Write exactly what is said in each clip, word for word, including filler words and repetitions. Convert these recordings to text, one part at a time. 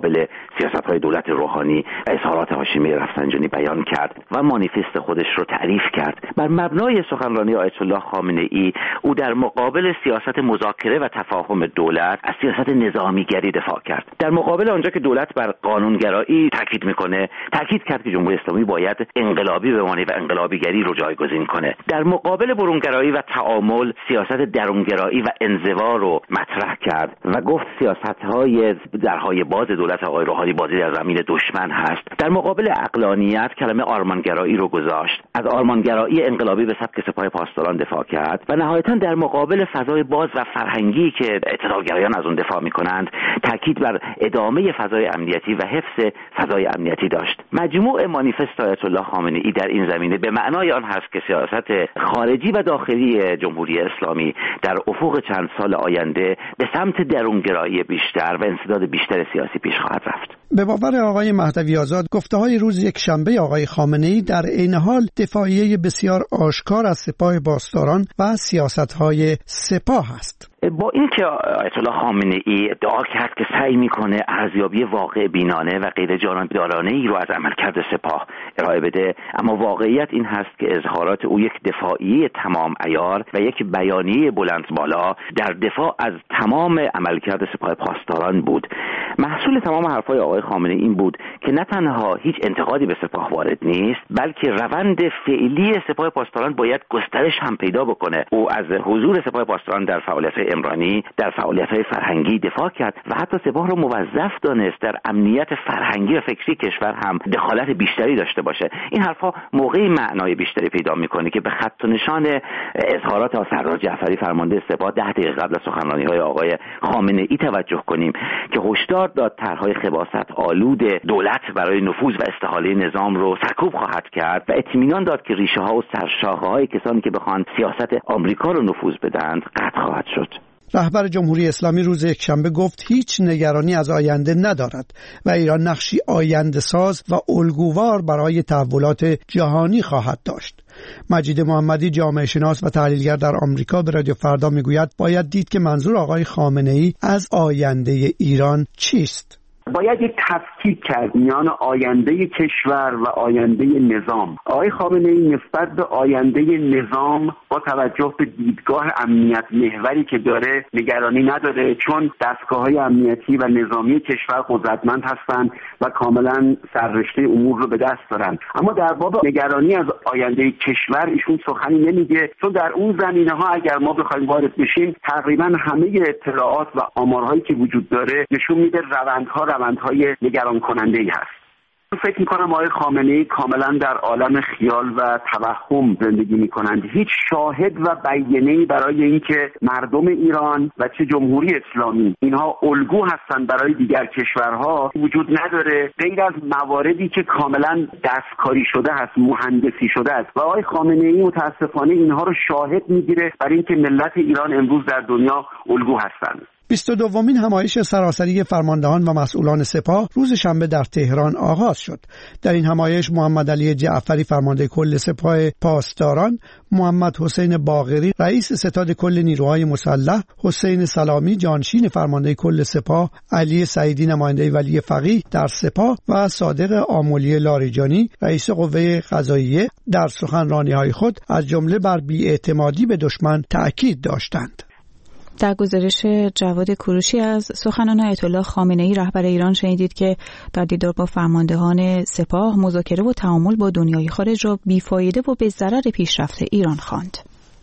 مقابل سیاست‌های دولت روحانی و اظهارات هاشمی رفسنجانی بیان کرد و مانیفست خودش رو تعریف کرد. بر مبنای سخنرانی آیت الله خامنه‌ای او در مقابل سیاست مذاکره و تفاهم دولت از سیاست نظامیگری دفاع کرد. در مقابل آنجا که دولت بر قانونگرایی تاکید میکنه، تاکید کرد که جمهوری اسلامی باید انقلابی بمانه و انقلابیگری رو جایگزین کنه. در مقابل برونگرایی و تعامل سیاست درونگرایی و انزوا رو مطرح کرد و گفت سیاست‌های درهای باز دولت آقای روحانی بازی در زمین دشمن هست. در مقابل عقلانیت کلمه آرمانگرایی رو گذاشت. از آرمانگرایی انقلابی به سبک سپاه پاسداران دفاع کرد و نهایتاً در مقابل فضای باز و فرهنگی که اعتدالگرایان از اون دفاع میکنند تاکید بر ادامه فضای امنیتی و حفظ فضای امنیتی داشت. مجموع مانیفست آیت الله خامنه‌ای در این زمینه به معنای آن هست که سیاست خارجی و داخلی جمهوری اسلامی در افق چند سال آینده به سمت درونگرایی بیشتر و انسداد بیشتر سیاسی پیش خواهد رفت. به باور آقای مهدوی آزاد گفته‌های روز یک شنبه آقای خامنه‌ای در عین حال دفاعیه بسیار آشکار از سپاه پاسداران و سیاست‌های سپاه است. با اینکه آیت الله خامنه‌ای ادعا کرد که سعی میکنه ارزیابی واقع بینانه و غیر جانبدارانه‌ای رو از عملکرد سپاه ارائه بده، اما واقعیت این هست که اظهارات او یک دفاعیه تمام عیار و یک بیانیه بلند بالا در دفاع از تمام عملکرد سپاه پاسداران بود. محصول تمام حرفای آقای خامنه‌ای این بود که نه تنها هیچ انتقادی به سپاه وارد نیست، بلکه روند فعلی سپاه پاسداران باید گسترش هم پیدا بکنه. او از حضور سپاه پاسداران در فعالیت‌های عمرانی، در فعالیت‌های فرهنگی دفاع کرد و حتی سپاه رو موظف دانست در امنیت فرهنگی و فکری کشور هم دخالت بیشتری داشته باشه. این حرفا موقعی معنای بیشتری پیدا می‌کنه که به خط و نشان اظهارات سردار جعفری فرمانده سپاه ده دقیقه قبل از سخنرانی‌های آقای خامنه‌ای توجه کنیم که هشدار داد طرح‌های خباثت آلود دولت برای نفوذ و استحاله نظام رو سرکوب خواهد کرد و اطمینان داد که ریشه‌ها و سرشاخه‌های کسانی که بخوان سیاست آمریکا رو نفوذ بدند قطع خواهد شد. رهبر جمهوری اسلامی روز یکشنبه گفت هیچ نگرانی از آینده ندارد و ایران نقشی آینده ساز و الگووار برای تحولات جهانی خواهد داشت. مجید محمدی جامعه شناس و تحلیلگر در آمریکا به رادیو فردا میگوید باید دید که منظور آقای خامنه‌ای از آینده ایران چیست. باید یک تفکیک کرد میان آینده کشور و آینده نظام. آقای خامنه‌ای نسبت به آینده نظام با توجه به دیدگاه امنیت محوری که داره نگرانی نداره، چون دستگاه‌های امنیتی و نظامی کشور قدرتمند هستند و کاملا سررشته امور رو به دست دارن. اما در باب نگرانی از آینده کشور ایشون سخنی نمیگه، چون در اون زمینه‌ها اگر ما بخوایم وارد بشیم تقریبا همه اطلاعات و آمارهایی که وجود داره نشون میده روندها روندهای نگران کننده ای هست. فکر میکنم آقای خامنه‌ای کاملا در عالم خیال و توهم زندگی میکنند. هیچ شاهد و بیانیه‌ای برای اینکه مردم ایران و چه جمهوری اسلامی اینها الگو هستند برای دیگر کشورها وجود نداره، غیر از مواردی که کاملا دستکاری شده است، مهندسی شده است و آقای خامنه‌ای متاسفانه اینها رو شاهد میگیره برای اینکه ملت ایران امروز در دنیا الگو هستند. بیست و دومین همایش سراسری فرماندهان و مسئولان سپاه روز شنبه در تهران آغاز شد. در این همایش محمد علی جعفری فرمانده کل سپاه پاسداران، محمد حسین باقری رئیس ستاد کل نیروهای مسلح، حسین سلامی جانشین فرمانده کل سپاه، علی سعیدی نماینده ولی فقیه در سپاه و صادق آملی لاریجانی رئیس قوه قضاییه در سخنرانی‌های خود از جمله بر بی‌اعتمادی به دشمن تأکید داشتند. در گزارش جواد کوروشی از سخنان آیت الله خامنه‌ای رهبر ایران شنیدید که در دیدار با فرماندهان سپاه مذاکره و تعامل با دنیای خارج را بیفایده و به ضرر پیشرفت ایران خواند.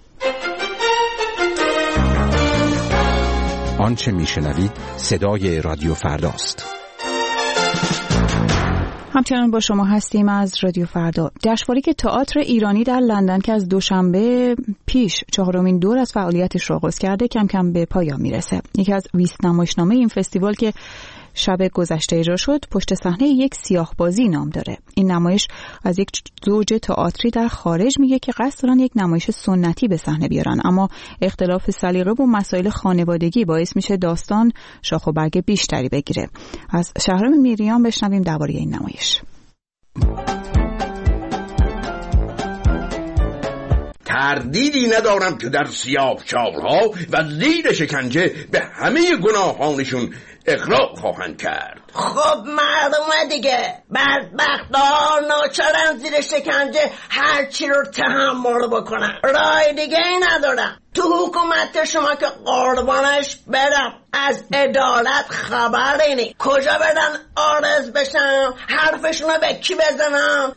آنچه میشنوید صدای رادیو فرداست. همچنان با شما هستیم از رادیو فردا. جشنواره تئاتر ایرانی در لندن که از دوشنبه پیش چهارمین دور از فعالیتش را آغاز کرده کم کم به پایان میرسه. یکی از بیست نمایشنامه این فستیوال که شب گذشته اجرا شد پشت صحنه یک سیاه‌بازی نام داره. این نمایش از یک زوج تئاتری در خارج میگه که قصد دارن یک نمایش سنتی به صحنه بیارن، اما اختلاف سلیقه و مسائل خانوادگی باعث میشه داستان شاخ و برگ بیشتری بگیره. از شهرام میریان بشنویم درباره این نمایش. تردیدی ندارم که در سیاه چالها و زیر شکنجه به همه گناهانشون اقرار خواهند کرد. خب معلومه دیگه، بدبختار ناچارن زیر شکنجه هر چی رو تحمل بکنن، رای دیگه ای ندارم. تو حکومت شما که قربانش برم، از عدالت خبری نی. کجا بدن آرز بشم؟ حرفشونو به کی بزنم؟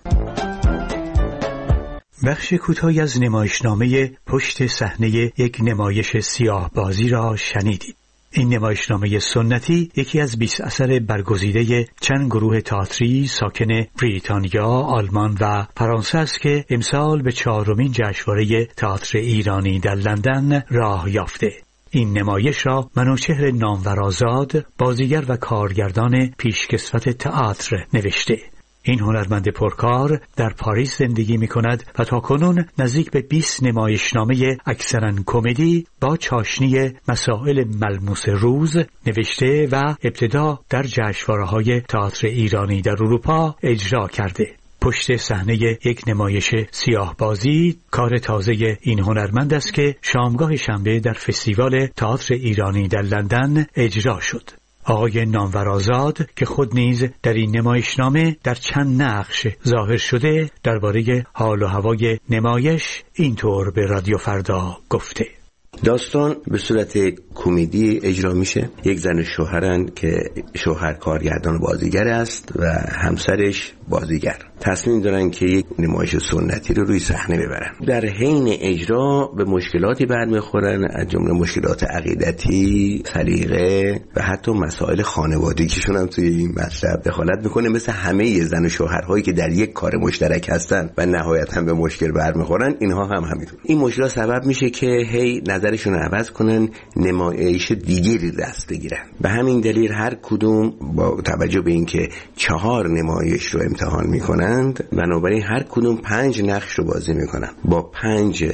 بخش کوتاهی از نمایشنامه پشت صحنه یک نمایش سیاه بازی را شنیدید. این نمایشنامه سنتی یکی از بیست اثر برگزیده چند گروه تئاتری ساکن بریتانیا، آلمان و فرانسه است که امسال به چهارمین جشنواره تئاتر ایرانی در لندن راه یافته. این نمایش را منوچهر نامورآزاد، بازیگر و کارگردان پیشکسوت تئاتر نوشته. این هنرمند پرکار در پاریس زندگی می کند و تا کنون نزدیک به بیست نمایشنامه اکثراً کمدی با چاشنی مسائل ملموس روز نوشته و ابتدا در جشنواره‌های تئاتر ایرانی در اروپا اجرا کرده. پشت صحنه یک نمایش سیاه بازی کار تازه این هنرمند است که شامگاه شنبه در فستیوال تئاتر ایرانی در لندن اجرا شد. آقای نامورآزاد که خود نیز در این نمایشنامه در چند نقش ظاهر شده، درباره حال و هوای نمایش اینطور به رادیو فردا گفته: داستان به صورت کمدی اجرا میشه. یک زن شوهرن که شوهر کارگردان بازیگر است و همسرش بازیگر. تصمیم دارن که یک نمایش سنتی رو روی صحنه ببرن. در حین اجرا به مشکلاتی برمیخورن، از جمله مشکلات عقیدتی، سلیقه و حتی مسائل خانوادگیشون هم توی این مطلب دخالت میکنه، مثل همه زن و شوهرهایی که در یک کار مشترک هستن و نهایتا به مشکل برمیخورن. اینها هم همینطور. این مشکلات سبب میشه که هی نظرشون عوض کنن، نمایش دیگری دست بگیرن. به همین دلیل هر کدوم با توجه به اینکه چهار نمایش رو امتحان میکنن، بنابراین هر کدوم پنج نقش رو بازی میکنن با پنج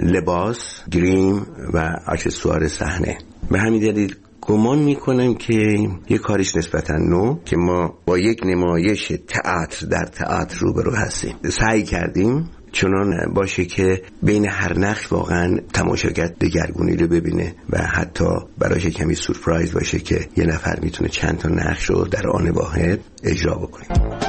لباس، گریم و اکسسوار صحنه. به همین دلیل گمان میکنم که یه کارش نسبتا نو که ما با یک نمایش تئاتر در تئاتر روبرو هستیم. سعی کردیم چنان باشه که بین هر نقش واقعا تماشاگر دگرگونی رو ببینه و حتی برایش کمی سورپرایز باشه که یه نفر میتونه چند تا نقش رو در آن واحد اجرا بکنه.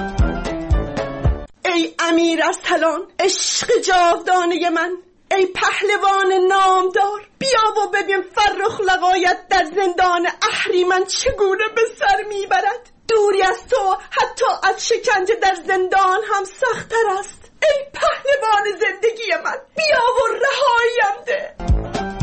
ای امیر ارسلان، عشق جاودانه من، ای پهلوان نامدار، بیا و ببین فرخ لقایت در زندان اهریمن چگونه به سر میبرد. دوری از تو حتی از شکنجه در زندان هم سخت‌تر است. ای پهلوان زندگی من، بیا و رهاییم ده.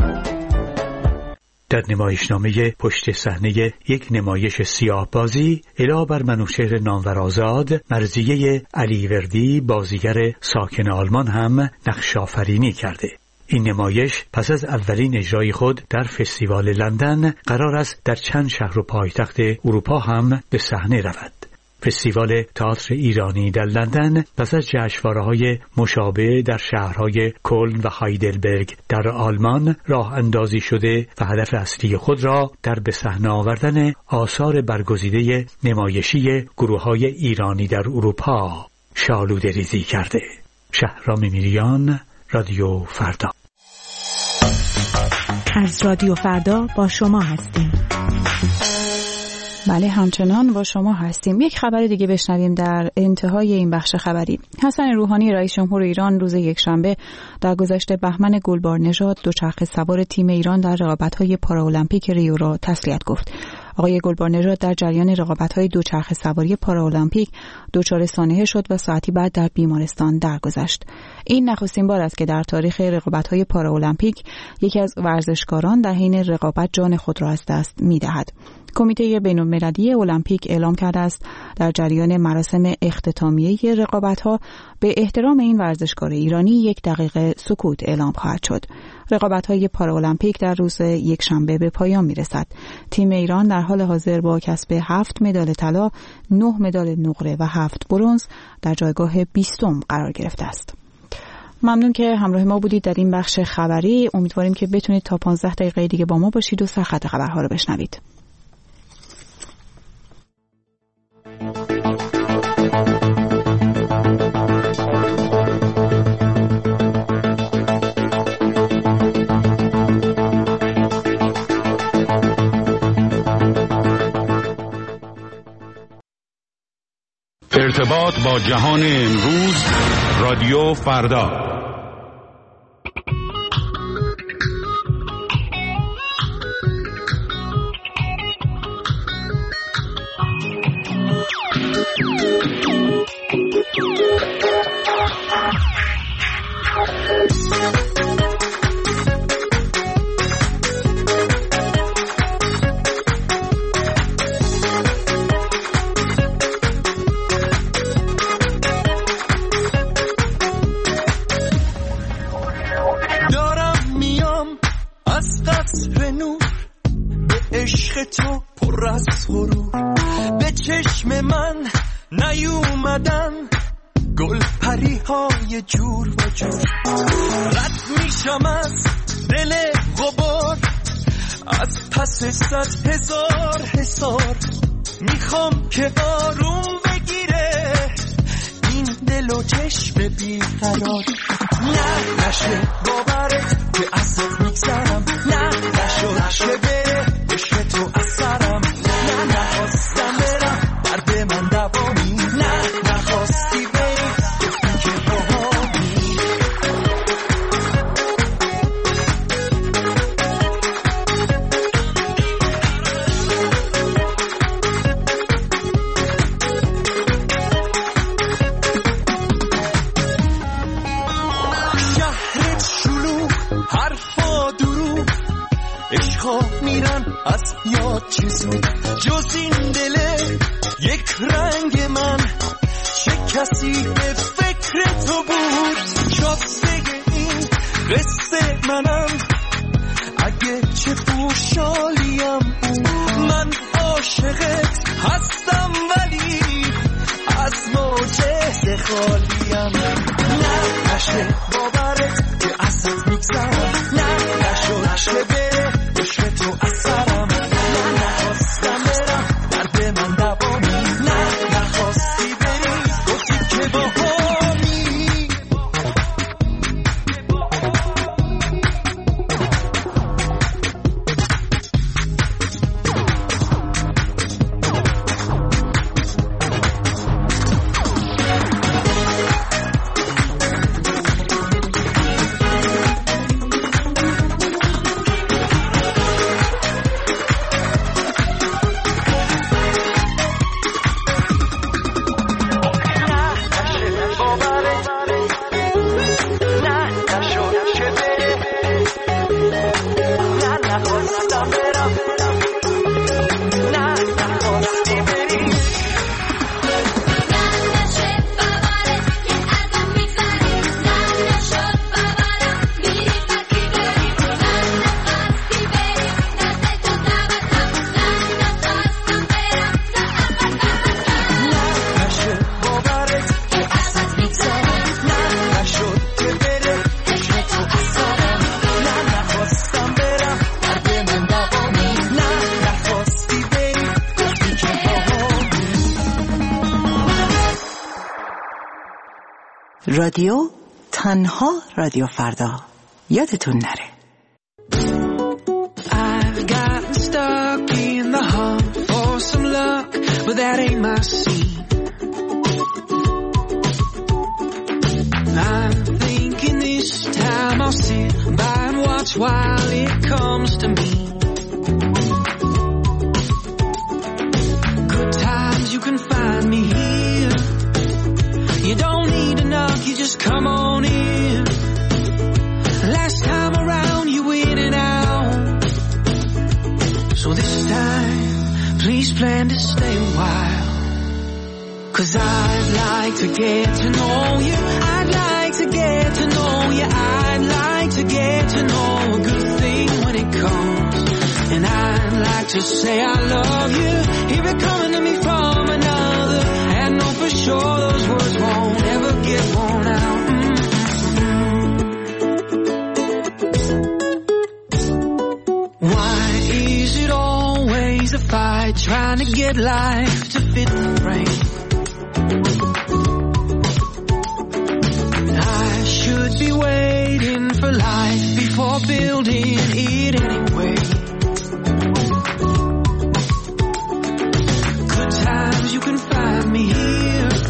در نمایشنامه پشت صحنه یک نمایش سیاه بازی الا بر منوچهر نامورآزاد، مرضیه علیوردی بازیگر ساکن آلمان هم نقش آفرینی کرده. این نمایش پس از اولین اجرای خود در فستیوال لندن قرار است در چند شهر و پایتخت اروپا هم به صحنه رود. فستیوال تئاتر ایرانی در لندن پس از جشنواره‌های مشابه در شهرهای کلن و هایدلبرگ در آلمان راه اندازی شده و هدف اصلی خود را در به صحنه آوردن آثار برگزیده نمایشی گروه‌های ایرانی در اروپا شالوده ریزی کرده. شهرام میریان، رادیو فردا. از رادیو فردا با شما هستیم. بله، همچنان با شما هستیم. یک خبر دیگه بشنویم در انتهای این بخش خبری. حسن روحانی رئیس جمهور ایران روز یکشنبه در گذشته بهمن گلبارنژاد دوچرخه سوار تیم ایران در رقابت‌های پارالمپیک ریو را تسلیت گفت. آقای گلبارنژاد در جریان رقابت‌های دوچرخه سواری پارالمپیک دچار سانحه شد و ساعتی بعد در بیمارستان درگذشت. این نخستین بار است که در تاریخ رقابت‌های پارالمپیک یکی از ورزشکاران در حین رقابت جان خود را از دست می‌دهد. کمیته بین‌المللی المپیک اعلام کرده است در جریان مراسم اختتامیه رقابت‌ها به احترام این ورزشکار ایرانی یک دقیقه سکوت اعلام خواهد شد. رقابت‌های پارالمپیک در روز یکشنبه به پایان می‌رسد. تیم ایران در حال حاضر با کسب هفت مدال طلا، نه مدال نقره و هفت برنز در جایگاه بیستم قرار گرفته است. ممنون که همراه ما بودید در این بخش خبری. امیدواریم که بتونید تا پانزده دقیقه دیگه با ما باشید و سرخط خبرها رو بشنوید. ارتباط با جهان امروز، رادیو فردا. تو پر از غرور به چشم من نیومدن گل پری های جور و جور رد میشم از دل غبار از پس صد هزار حصار میخوام که آروم بگیره این دل و چشم بیقرار نه نشه باورت که ازت میگذرم نه نشو نشه بره عشق تو اثرم نه نخواستم برم درد من دوامی نه نخواستی بری گفتی که باهامی شهرت شلوغ حرفا دروغ عشقا میرن از یاد چه زود جز این دله یک رنگ من چه کسی به فکر تو بود شازده این قصه منم اگه چه خوشحالیم من عاشقت هستم ولی از معجزه خالیم نه نشه باورت که ازت میگذرم نه نشو نشه بره عشق تو اثرم نه نخواستم برم درد من دوامی نه نخواستی بری گفتی که باهامی رادیو تنها رادیو فردا یادتون نره. I've gotten stuck in the hunt for some luck, but that ain't my scene. I'm thinking this time I'll sit by and watch while it comes to me. Good times you can find me here. You don't need to knock, you just come on in. Last time around you in and out, so this time please plan to stay a while. Cause I'd like to get to know you, I'd like to get to know you, I'd like to get to know a good thing when it comes. And I'd like to say I love you, hear it coming to me from another, and know for sure those words won't ever get worn out. Why is it always a fight trying to get life to fit the frame? I should be waiting for life before building it anyway. Good times you can find me here.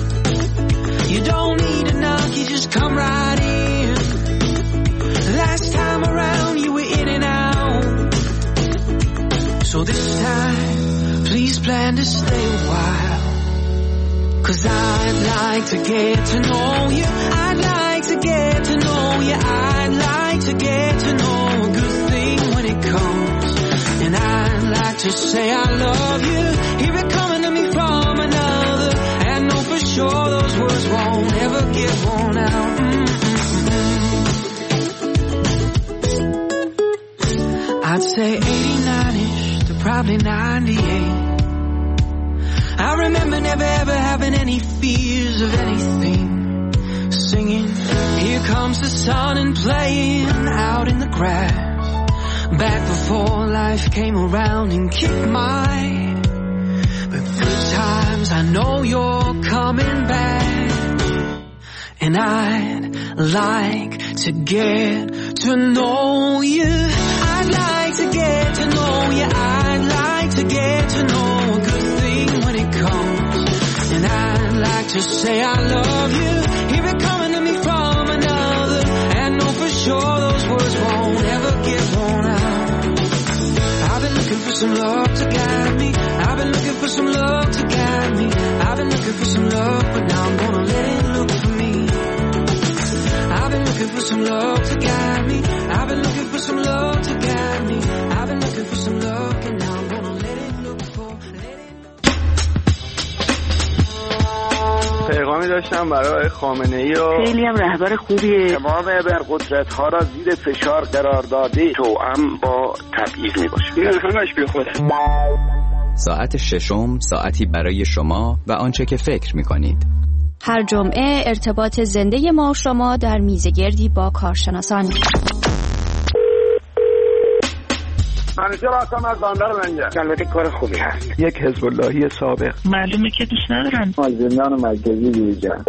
plan to stay a while, 'cause I'd like to get to know you. I'd like to get to know you. I'd like to get to know a good thing when it comes. And I'd like to say I love you, hear it coming to me from another, and know for sure those words won't ever get worn out. Mm-mm-mm. I'd say eighty-nine-ish to probably ninety-eight. I remember never ever having any fears of anything. Singing, here comes the sun, and playing out in the grass. Back before life came around and kicked my but good times. I know you're coming back, and I'd like to get to know you. I'd like to get to know you. I'd like to get to know a good thing when it comes. And I'd like to say I love you, hear it coming to me from another, and know for sure those words won't ever get worn out. I've been looking for some love to guide me. I've been looking for some love to guide me. I've been looking for some love, but now I'm gonna let it look for me. I've been looking for some love to guide me. I've been looking for some love to guide me. I've been looking for some love, and now I'm gonna let it look for, let it look. پیغامی داشتم برای خامنه ای و خیلی هم رهبر خوبیه. تمام ابرقدرت ها را زیر فشار قرار داده، توأم با تبعیض می باشه. این همش بی خوده. ساعت ششم ساعتی برای شما و آنچه که فکر می کنید. هر جمعه ارتباط زنده ما و شما در میزگردی با کارشناسان. منیجر آسام از باندار منجر. البته کار خوبی هست. یک حزب اللهی سابق. معلومه که دوست ندارن. مازندران مرکزی دیجا.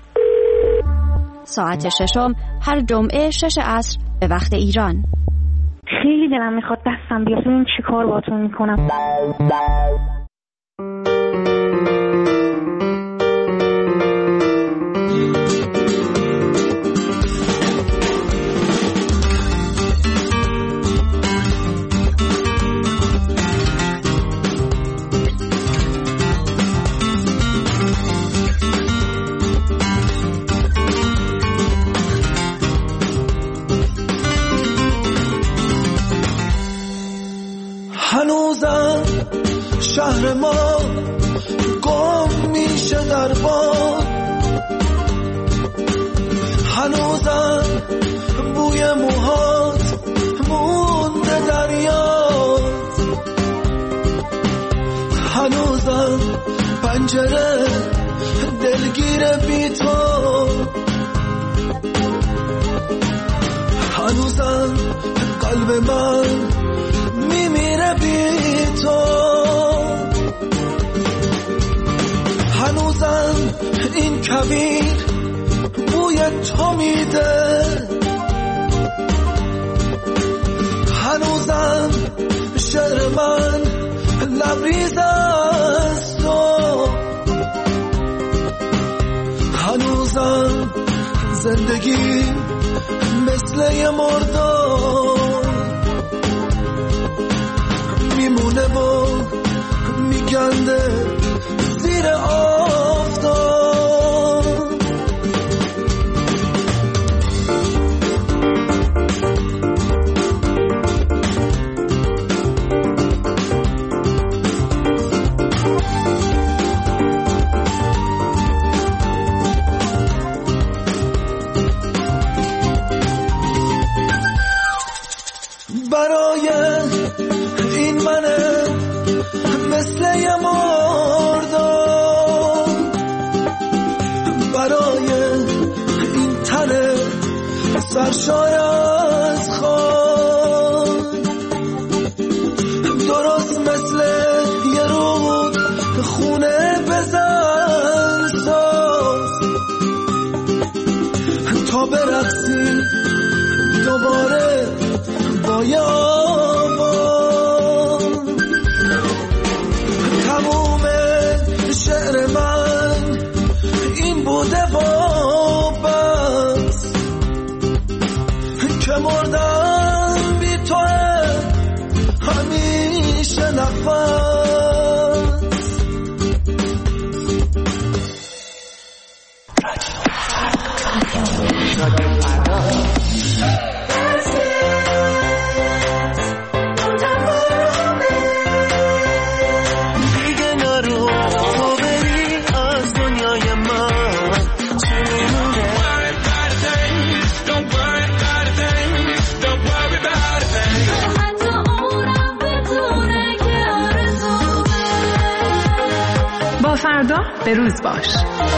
ساعت ششم هر جمعه شش عصر به وقت ایران. خیلی دلم میخواد دستم بیاد ببینم چی کار باهاتون میکنم. هنوزم شهر ما گم میشه در باد، هنوزم بوی موهات مونده در یاد، هنوزم پنجره دلگیر بی تو، هنوزم قلب من میمیره بی تو، هنوزم این کویر بوی تو میده، هنوزم شعر من لبریز از تو، هنوزم زندگی مثل یه مردار میمونه و میگنده زیر آفتاب. برای این منه مثل یه مردم، برای این تنه سرشار از خون، درست مثل یه رود خونه بزن ساز تا برقصی دوباره با یه آواز. تموم شعر من این بوده و بس که مردم بی تو همیشه نفس. فردا به روز باش.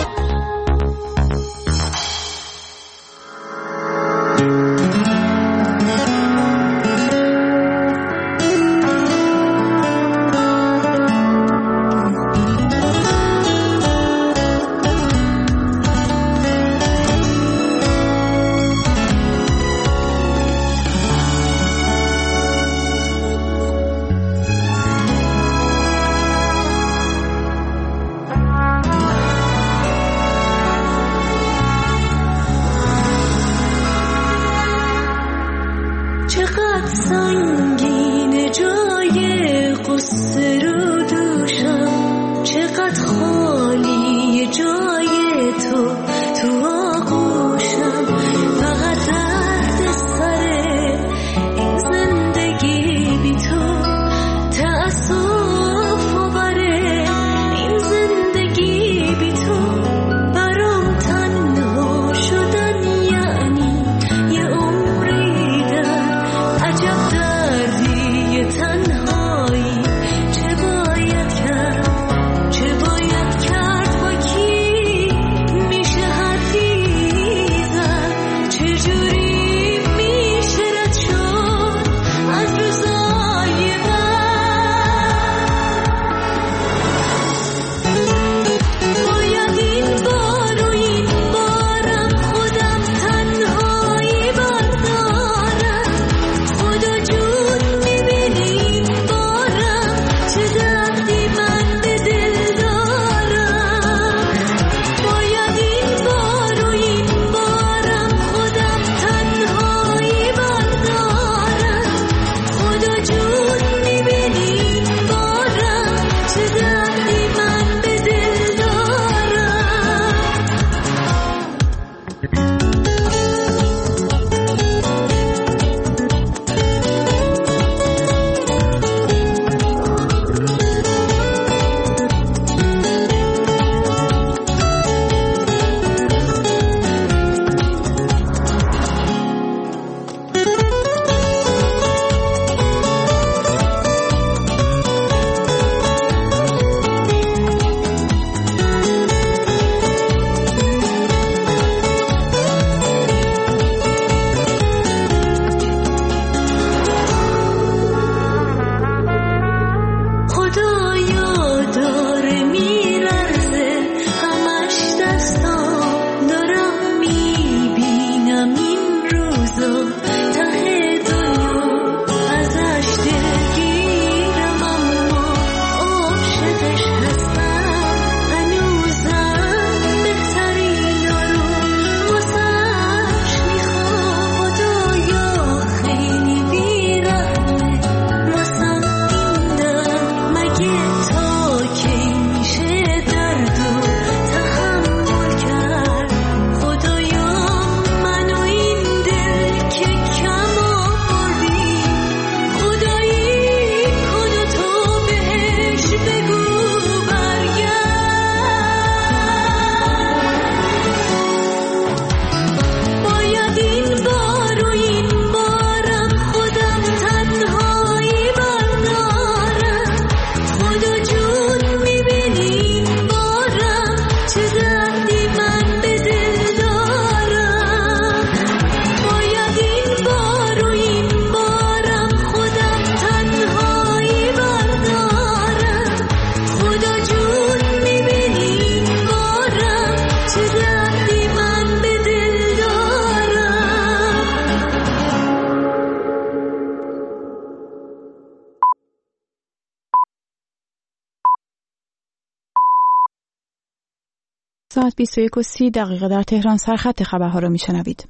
ساعت بیست و یک و سی دقیقه در تهران سرخط خبرها را میشنوید.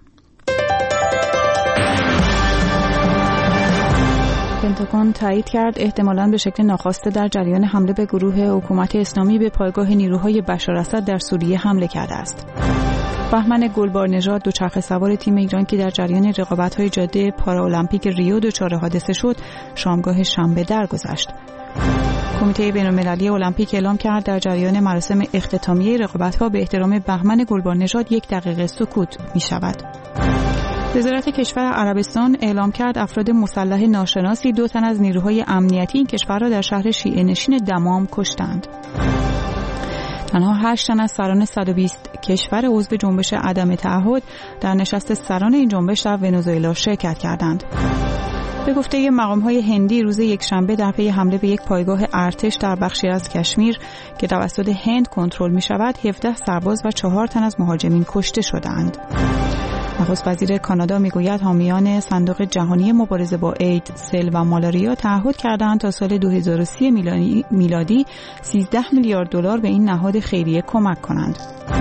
پنتاگون تایید کرد احتمالاً به شکل ناخواسته در جریان حمله به گروه حکومت اسلامی به پایگاه نیروهای بشار اسد در سوریه حمله کرده است. بهمن گلبارنژاد دوچرخه سوار تیم ایران که در جریان رقابت‌های جاده پارالمپیک ریو دچار حادثه شد، شامگاه شنبه درگذشت. کمیته بین‌المللی المپیک اعلام کرد در جریان مراسم اختتامیه رقابت‌ها به احترام بهمن گلبارنژاد یک دقیقه سکوت می‌شود. وزارت کشور عربستان اعلام کرد افراد مسلح ناشناسی دو تن از نیروهای امنیتی این کشور را در شهر شیعه نشین دمام کشتند. تنها هشت تن از سران صد و بیست کشور عضو جنبش عدم تعهد در نشست سران این جنبش در ونزوئلا شرکت کردند. به گفته مقام‌های هندی روز یکشنبه در پی حمله به یک پایگاه ارتش در بخشی از کشمیر که توسط هند کنترل می‌شود، هفده سرباز و چهار تن از مهاجمین کشته شدند. نخست وزیر کانادا میگوید حامیان صندوق جهانی مبارزه با اید، سل و مالاریا تعهد کردند تا سال دو هزار و سی میلادی سیزده میلیارد دلار به این نهاد خیریه کمک کنند.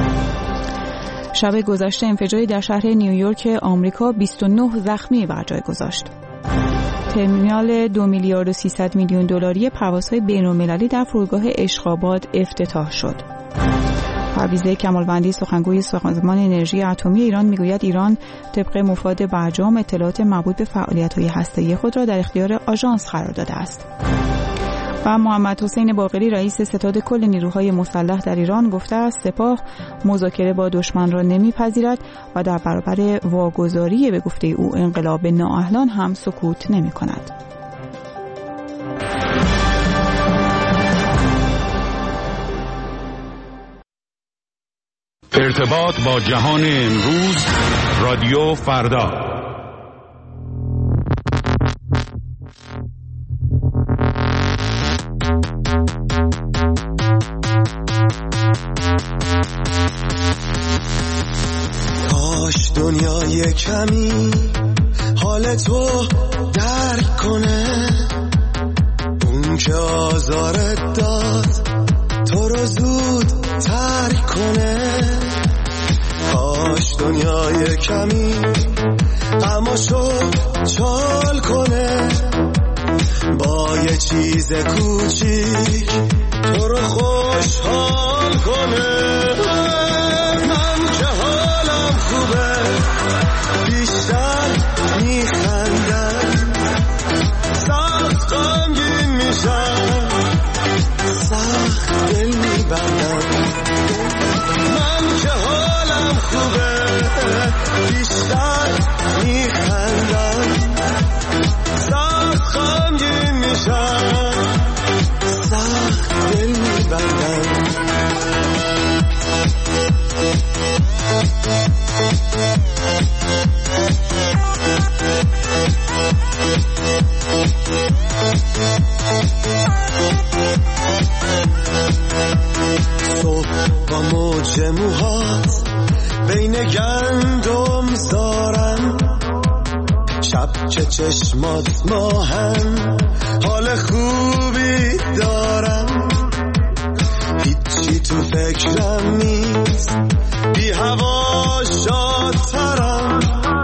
شب گذشته انفجاری در شهر نیویورک آمریکا بیست و نه زخمی بر جای گذاشت. ترمینال دو میلیارد و سیصد میلیون دلاری پروازهای بین‌المللی در فرودگاه اشخاباد افتتاح شد. پرویزه کمالوندی سخنگوی سازمان انرژی اتمی ایران میگوید ایران طبق مفاد برجام اطلاعات مربوط به فعالیت‌های هسته‌ای خود را در اختیار آژانس قرار داده است. و محمد حسین باقری رئیس ستاد کل نیروهای مسلح در ایران گفته است سپاه مذاکره با دشمن را نمیپذیرد و در برابر واگذاری به گفته او انقلاب نااهلان هم سکوت نمی‌کند. ارتباط با جهان امروز، رادیو فردا. کاش دنیای کمی حال تو درک کنه، اون که آزارت داد تو رو زود ترک کنه. کاش دنیای کمی غماشو چال کنه، با یه چیز کوچیک تو رو خوشحال کنه. من که حالم خوبه بیشتر میخندم، سخت غمگین میشم سخت دل میبندم. من که حالم خوبه بیشتر میخندم، سخت غمگین میشم سخت دل میبندم. صبح با موج موهات بین گندم زارم، شب که چشمات ماهم حال خوبی دارم. هیچی تو فکرم نیست، بی هوا شادترم،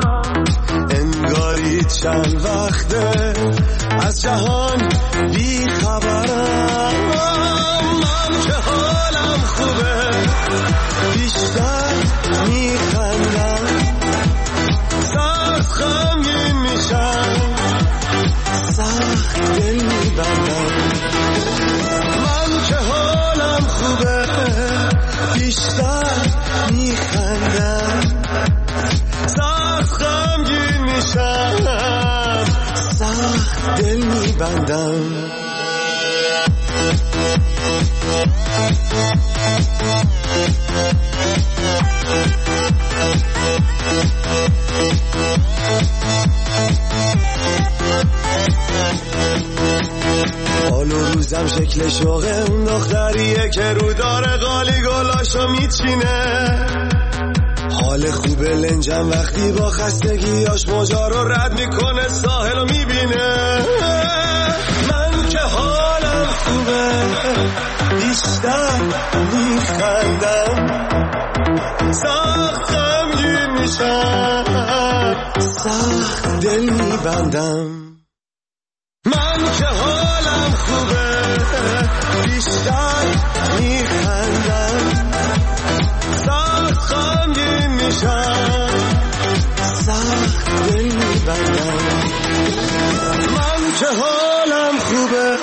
انگاری چند وقته از جهان بی خبرم. من که حالم خوبه بیشتر میخندم، سخت غمگین میشم سخت دل میبندم. من که حالم خوبه بیشتر میخندم، سخت غمگین میشم سخت دل میبندم. حال و روزم شکل شوقه اون دختریه که رو داره قالی گلاشو میچینه. حال خوبه لنجم وقتی با خستگیاش موجا رو رد میکنه ساحل رو میبینه. من که حالم خوبه بیشتر میخندم، سخت غمگین میشم سخت دل میبندم. من که حالم خوبه بیشتر میخندم، سخت غمگین میشم سخت دل میبندم. من که حالم خوبه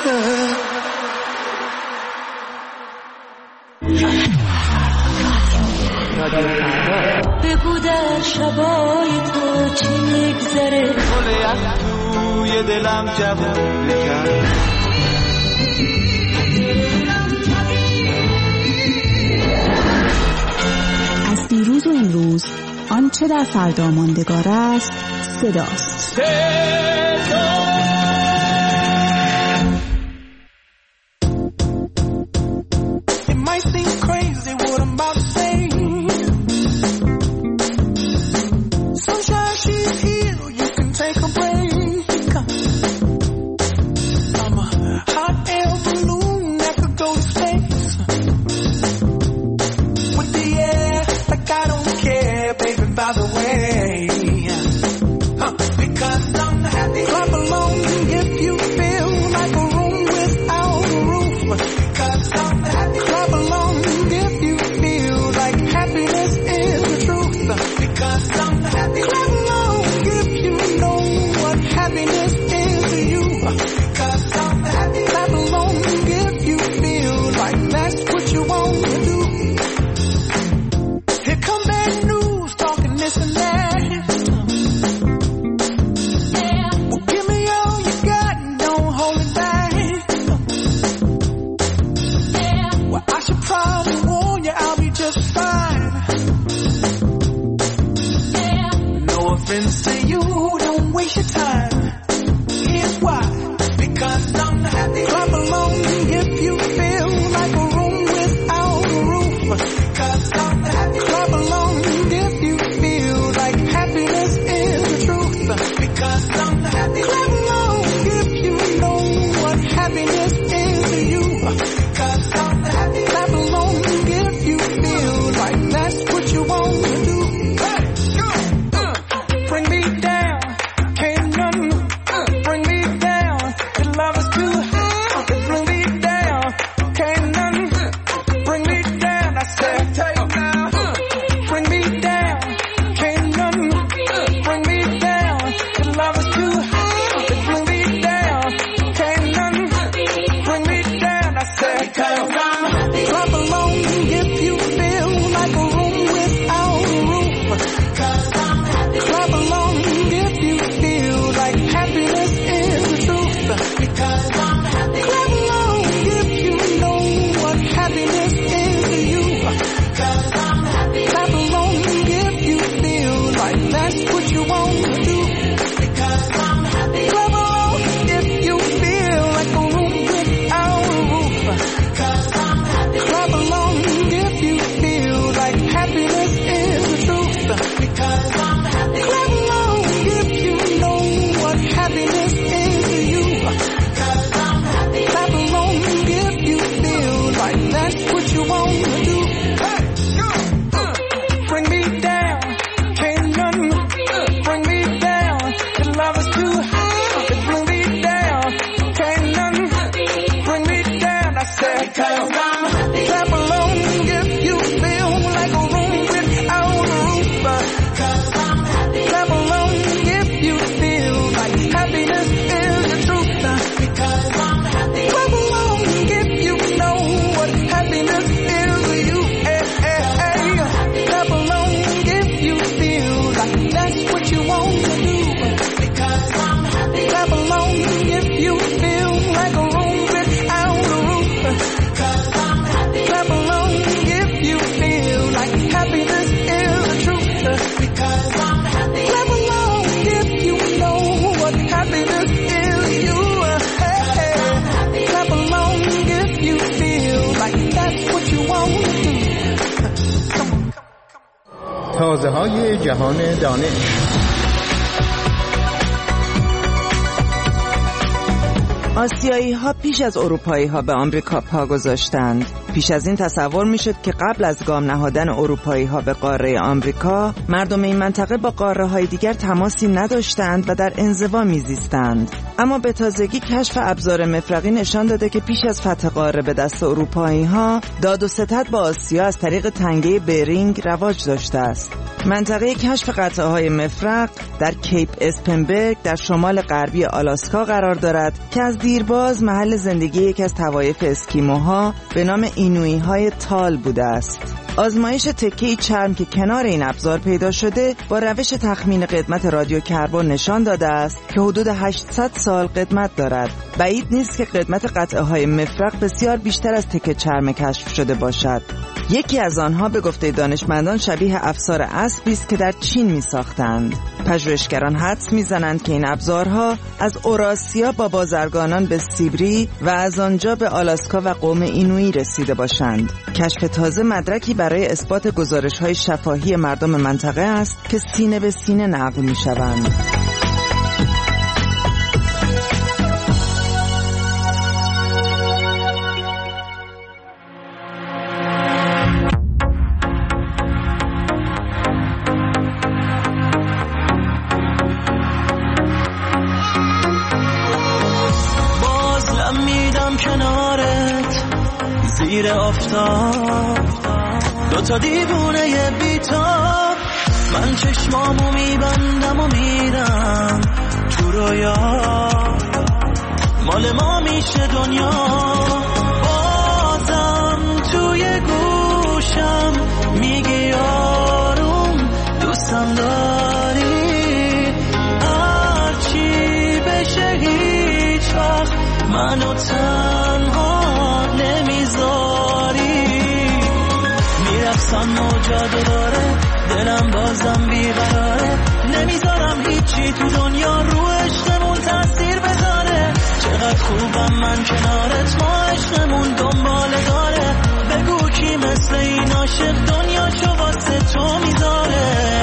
بگو در شبای تو چی میگذره، گل یخ توی دلم جوون کرد. آنچه در فردا ماندگار است صداست. تازه های جهان دانش. آسیایی ها پیش از اروپایی ها به آمریکا پا گذاشتند. پیش از این تصور می شد که قبل از گام نهادن اروپایی ها به قاره آمریکا، مردم این منطقه با قاره های دیگر تماسی نداشتند و در انزوا می زیستند. اما به تازگی کشف ابزار مفرقی نشان داده که پیش از فتح قاره به دست اروپایی ها، داد و ستد با آسیا از طریق تنگه برینگ رواج داشته است. منطقه کشف قطعه های مفرق در کیپ اسپنبرگ در شمال غربی آلاسکا قرار دارد که از دیرباز محل زندگی یکی از طوایف اسکیموها به نام اینویی های تال بوده است. آزمایش تکه‌ای چرم که کنار این ابزار پیدا شده با روش تخمین قدمت رادیو کربن نشان داده است که حدود هشتصد سال قدمت دارد. بعید نیست که قدمت قطعه های مفرق بسیار بیشتر از تکه چرم کشف شده باشد. یکی از آنها به گفته دانشمندان شبیه افسار اسبی است که در چین می ساختند. پژوهشگران حدس می زنند که این ابزارها از اوراسیا با بازرگانان به سیبری و از آنجا به آلاسکا و قوم اینویی رسیده باشند. کشف تازه مدرکی برای اثبات گزارش‌های شفاهی مردم منطقه است که سینه به سینه نقل می شوند. زیر آفتاب دوتا دیوونه بیتاب، من چشمامو میبندم و میرم تو رویا، مال ما میشه دنیا. بازم توی گوشم میگی آروم دوستم داری، هرچی بشه هیچ وقت منو تنها میرقصم موجا دوباره، دلم بازم بیقراره، نمیذارم هیچی تو دنیا رو عشقمون تاثیر بذاره. چقدر خوبم من کنارت، ما عشقمون دنباله داره، بگو کی مثل این عاشق دنیاشو واسه تو میذاره.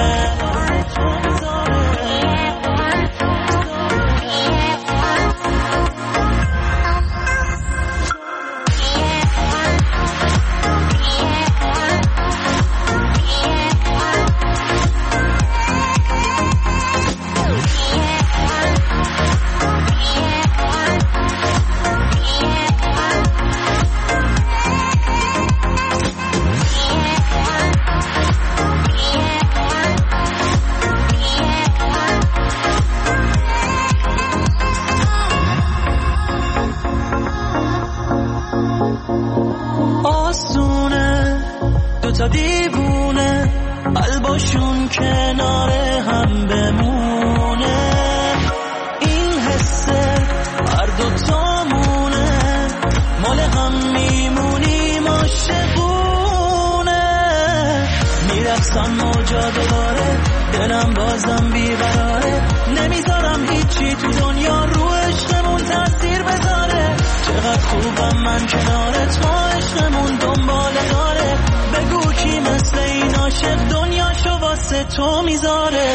تا دیوونه قلباشون کنار هم بمونه، این حسه هر دوتامونه، مال هم میمونیم عاشقونه. میرقصم موجا دوباره، دلم بازم بیقراره، نمیذارم هیچی تو دنیا رو عشقمون تاثیر بذاره. چقدر خوبم من کنارت، ما عشقمون دنباله داره، بگو کی مثل این عاشق دنیاشو واسه تو میذاره.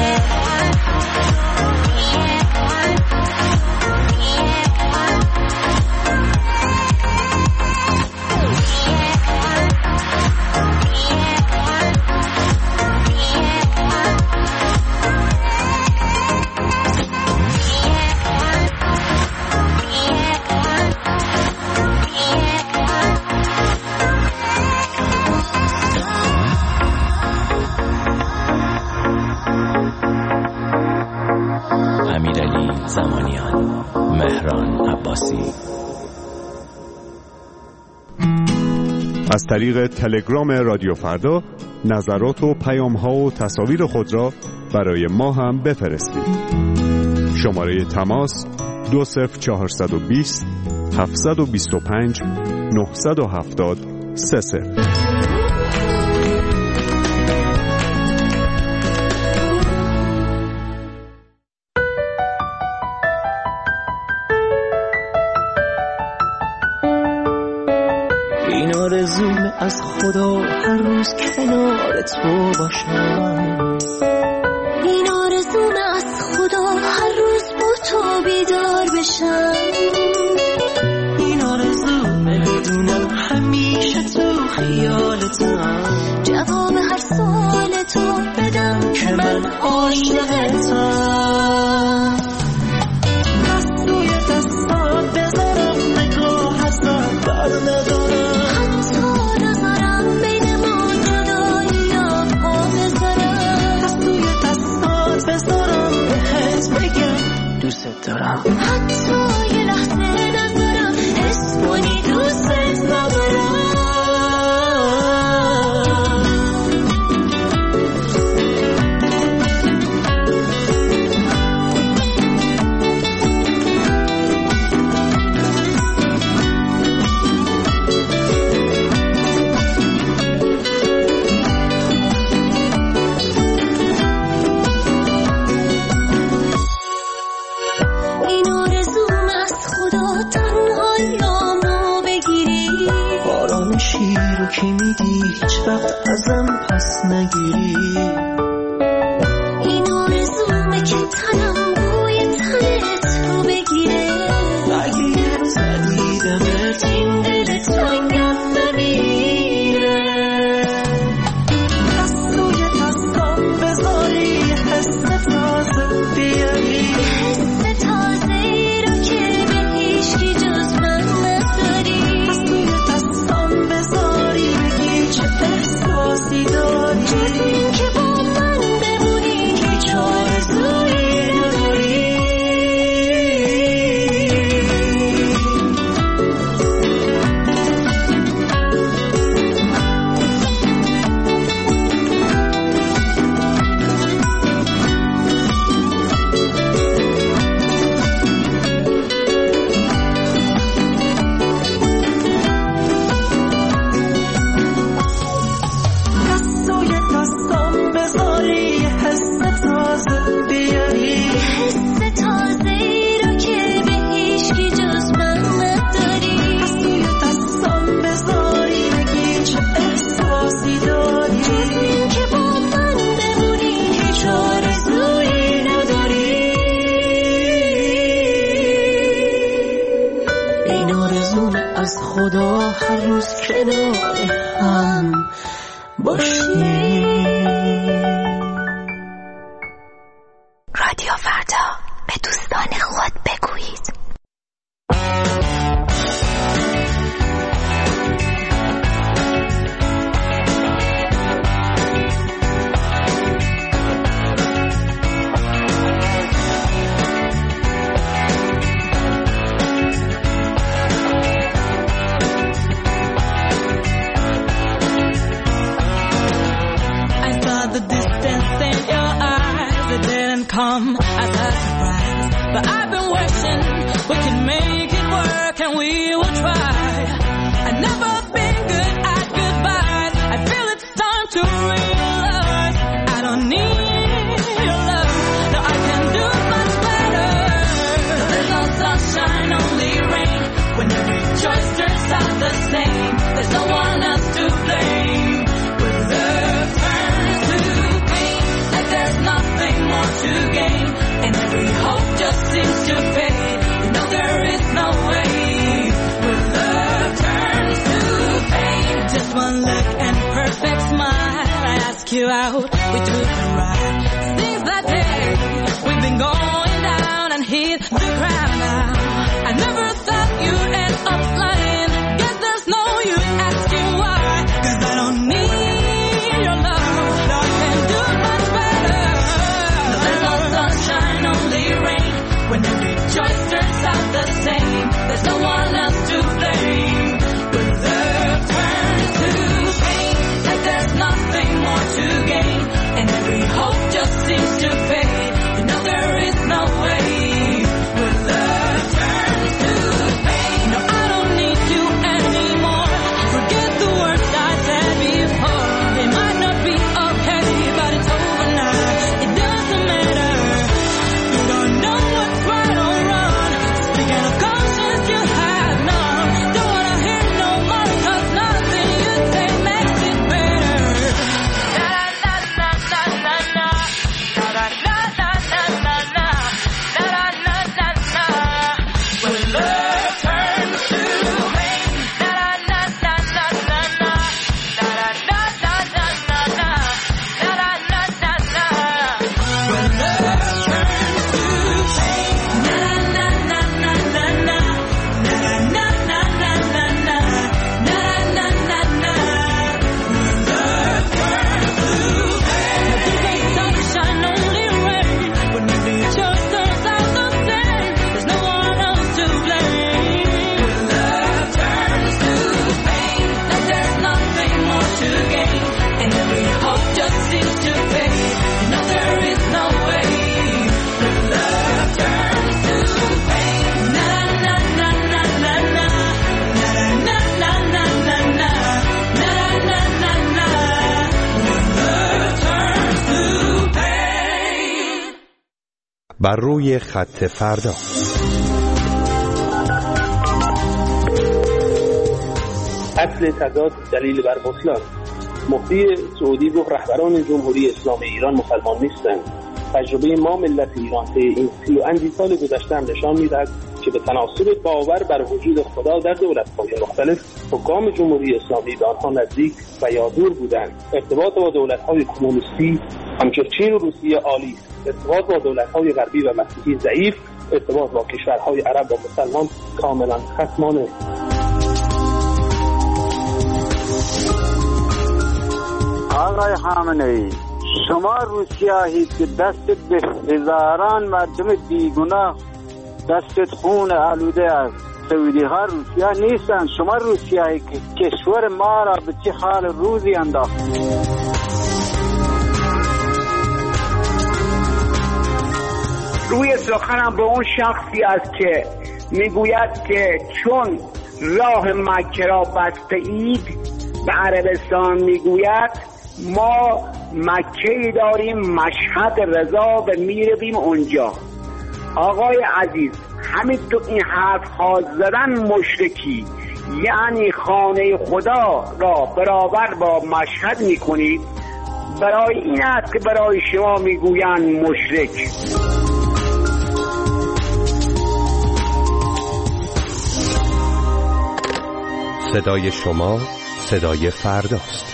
زمانیان، مهران عباسی. از طریق تلگرام رادیو فردا نظرات و پیام‌ها و تصاویر خود را برای ما هم بفرستید. شماره تماس دو صفر چهارصد و بیست هفتصد و بیست و پنج نهصد و هفتاد سه صفر. این آرزوم از خدا هر روز کنار تو باشم، این آرزوم از خدا هر روز با تو بیدار بشم، این آرزوم بدونم همیشه تو خیالتم، جواب هر سوال تو بدم که من عاشقتم. دست روی دستات بذارم نگاه هستم بر ندارم، دوست دارم، حتی یه لحظه نذارم حس کنی دوست ندارم. ازم پس نگیری. این آرزومه که تنم بوی تنت رو بگیره. اگه زدیدمت این دلت تنگم نمیره. دست روی دستم بذاری حس تازه بیاری. حس تازه ای رو که به هیچکی جز من نداری. دست روی دستم بذاری بگی چه احساسی داری. جز این که با من بمونی هیچ آرزویی نداری. خدا هر روز کنار هم باشیم. رادیو فردا، به دوستان خود بگویید. Come as a surprise, but I've been waiting. We can make it work and we will try. I've never been good at goodbyes. I feel it's time to realize I don't need your love. No, I can do much better. No, there's no sunshine, only rain. When every choice turns out the same, there's no one else to blame. When love turns to pain, like there's nothing more to gain, and every hope just seems to fade. You know there is no way. When love turns to pain, just one look and perfect smile. I ask you out, we took a ride. Since that day, we've been going down and hit the ground now. I never thought you'd end up lying. Guess there's no use asking why, 'cause I don't need your love. No, I can do much better. No, there's no sunshine, only rain. When every choice turns out the same, there's no one else to blame. When love turns to pain, like there's nothing more to gain, and every hope just seems to fade. You know there is no way. When love turns to pain, no, I don't need you anymore. Forget the words I said before. They might not be okay, but it's over now. It doesn't matter. You don't know what's right or wrong. Speaking of conscience, you have none. Don't wanna hear no more, 'cause nothing you say makes it better. Na na na na na na na na na na na na na na na na na. When love turns to pain, na na na na na na na na na na na na na na na na na. When love turns to pain, na na na na na na na na na na na na na na na na. When love turns to pain, there's no sunshine, only rain. When every choice turns out the same, there's no one else to blame. When love turns to pain, like there's nothing more to gain, and every hope just seems to fade. You know there is no way. When love turns to pain, na na na na na na na na na na na na na na na na. When love turns to pain. بر روی خط فردا. اصل تضاد دلیل بر بطلان. مفتی سعودی گفت رهبران جمهوری اسلامی ایران مسلمان نیستند. تجربه ما ملت ایران طی این سی و اندی سال گذشته هم نشان می‌دهد که به تناسب باور بر وجود خدا در دولت‌های مختلف حکام جمهوری اسلامی به آنها نزدیک و یا دور بودند. ارتباط با دولت‌های کمونیستی همچون چین و روسیه عالی، ارتباط با دولت‌های غربی و مسیحی ضعیف، ارتباط با کشورهای عرب و مسلمان کاملا خصمانه. آقای خامنه‌ای، شما روسیاهید که دستت به هزاران مردم بیگناه دستت خون آلوده است. سعودی ها روسیا نیستن. شما روسیاهی که کشور ما را به چه حال روزی انداخت. روی سخنم به اون شخصی است که میگوید که چون راه مکه را بسته اید، به عربستان میگوید ما مکه‌ای داریم مشهد رضا و میرویم اونجا. آقای عزیز، همین تو این حرف ها زدن مشرکی، یعنی خانه خدا را برابر با مشهد میکنید. برای این است که برای شما میگویند مشرک. صدای شما صدای فرداست.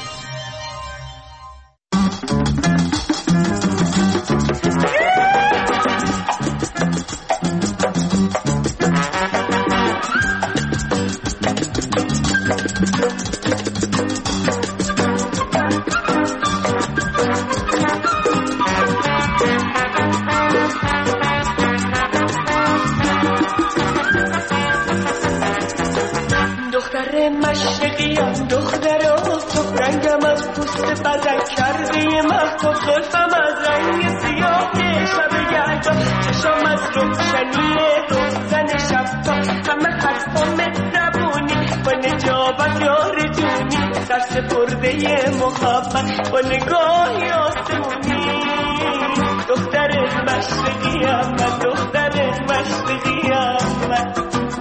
سپرده محبت با نگاهی آسمونی، دختر مشرقیم من، دختر مشرقیم من.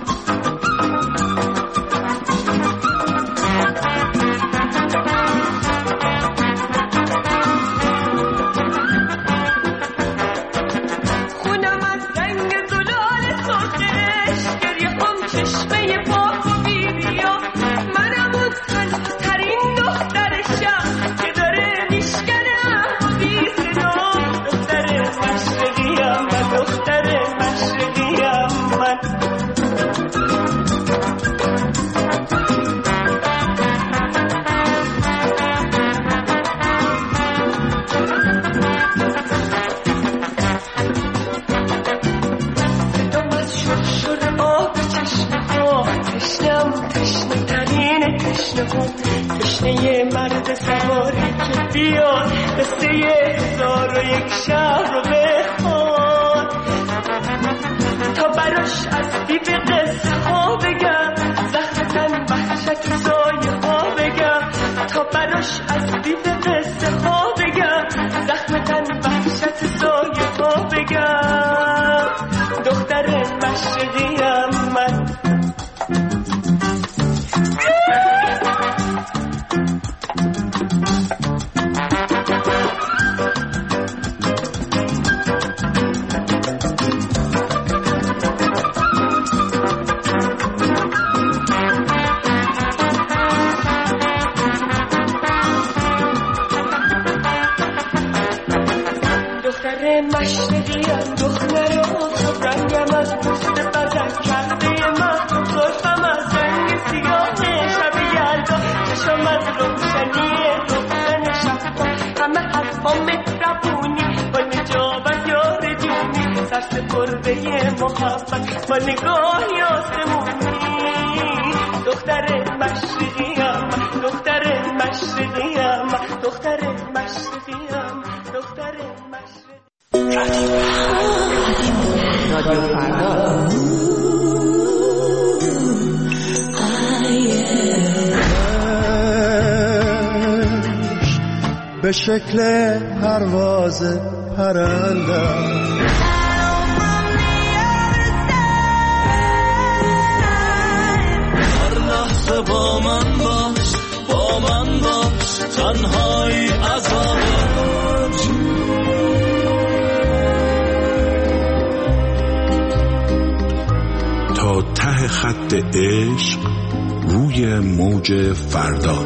خونم از رنگ زلال سرخش، گریه خم چشمه پاک و بیبیا، منم اون تنترین دختر شم که داره میشکنه و بی صدا. دختر مشرقیم من، دختر مشرقیم من. تشنه مرد سواری که بیاد قصه هزار و یک شهر رو بخواد، تا براش از بی به قصه ها بگم، زخم تن وحشت سایه ها بگم، تا براش از بی به قصه ها بگم، زخم تن وحشت سایه ها بگم. دختر مشرقیم من. مشرقیم دختر آفتاب رنگم از پشت بدن کرده من، زلفم از رنگ سیاه شب یلدا، چشم از روشنی روزن شفا، همه حرفا مهربونی با نجابت یار جونی، سر سپرده محبت با نگاهی آسمونی. دختر مشرقیم، دختر مشرقیم، دختر مشرقیم، دختر مشرقیم. رادیو فردا. به شکل پرواز پرنده هر لحظه با من باش، با با من باش، تنهایی عذابم. تا ته خط عشق روی موج فردا.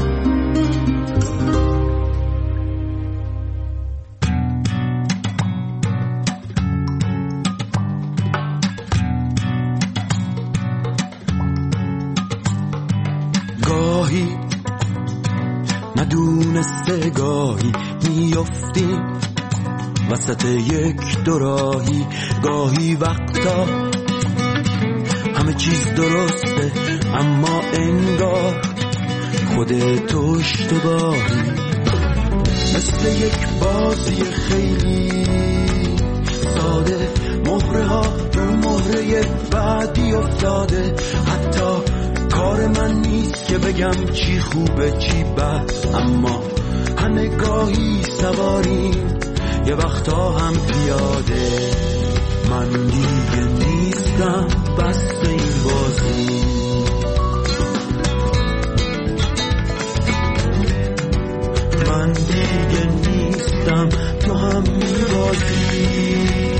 گاهی ندونسته گاهی میافتیم وسط یک دوراهی، گاهی وقتا همه چیز درسته اما انگار خودت اشتباهی، مثل یک بازی خیلی ساده، مهره ها رو مهره بعدی افتاده. حتی کار من نیست که بگم چی خوبه چی بد، اما همه گاهی سواریم یه وقتا هم پیاده. من دیگه نیستم بس این بازی، من دیگه نیستم تو هم میبازی.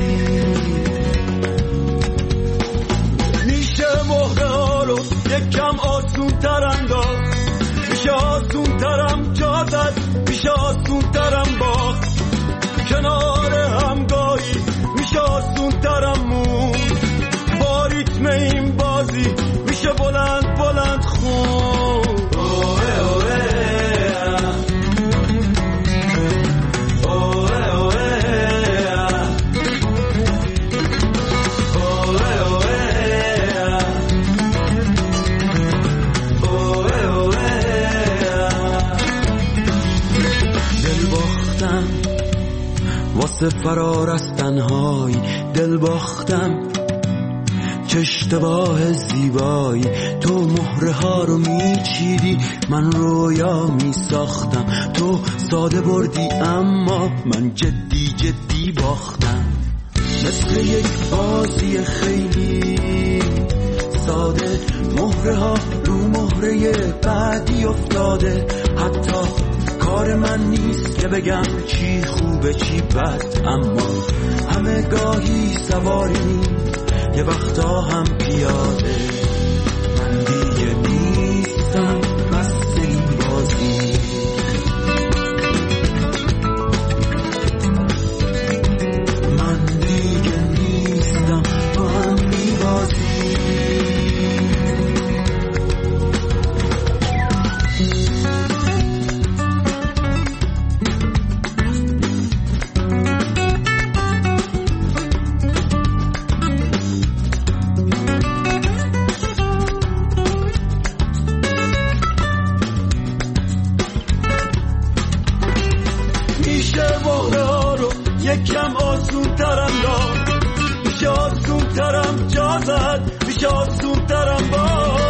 میشه مهره ها رو یکم آسون تر انداز، میشه آسون ترم جا زد، میشه آسون ترم باخت کنار همگاهی، میشه آسون ترم مون با ریتم این بازی، میشه بلند بلند خون. اوه اوه واسه فرار از تنهایی، دل باختم چه اشتباه زیبایی. تو مهره ها رو میچیدی من رویا میساختم، تو ساده بردی اما من جدی جدی باختم. مثل یک بازی خیلی ساده، مهره ها رو مهره بعدی افتاده. حتی کار من نیست که بگم چی خوبه چی بد، اما همه گاهی سواریم یه وقتا هم پیاده. من دیگه نیستم بس این بازی، من دیگه نیستم تو هم میبازی. یکم آسون ترم داد، میشه آسون ترم جا زد، میشه آسون ترم با